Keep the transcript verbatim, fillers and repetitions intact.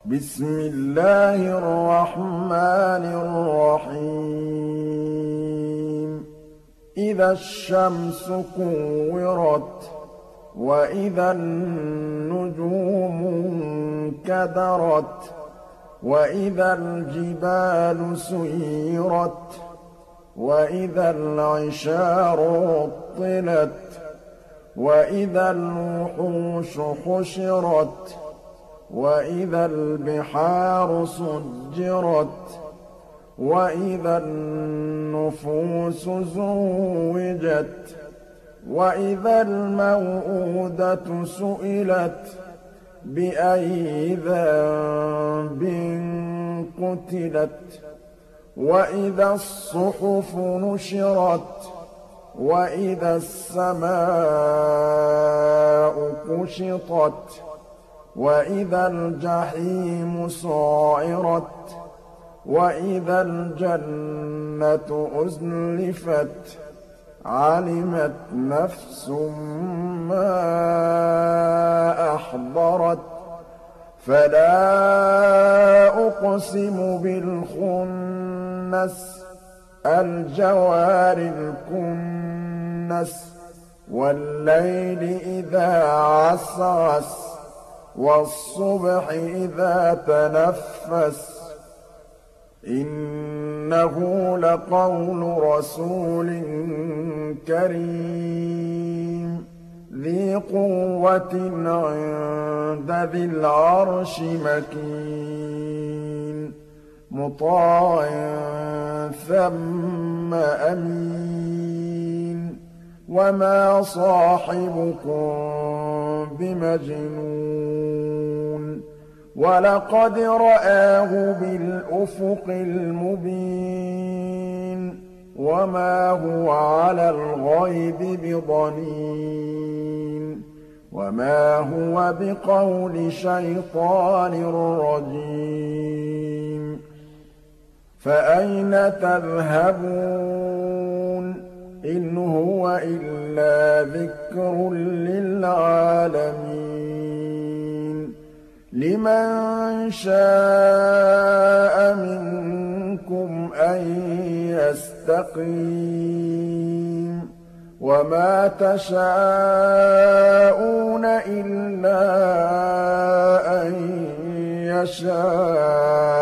بسم الله الرحمن الرحيم إذا الشمس كورت وإذا النجوم انكدرت وإذا الجبال سيرت وإذا العشار عطلت وإذا الوحوش حشرت وإذا البحار سجرت وإذا النفوس زوجت وإذا الموءودة سئلت بأي ذنب قتلت وإذا الصحف نشرت وإذا السماء كشطت وإذا الجحيم سعرت وإذا الجنة أزلفت علمت نفس ما أحضرت فلا أقسم بالخنس الجوار الكنس والليل إذا عسعس والصبح إذا تنفس إنه لقول رسول كريم ذي قوة عند ذي العرش مكين مطاع ثم أمين وما صاحبكم بمجنون ولقد رآه بالأفق المبين وما هو على الغيب بضنين وما هو بقول شيطان رجيم فأين تذهبون إن هو إلا ذكر للعالمين لمن شاء منكم أن يستقيم وما تشاءون إلا أن يشاء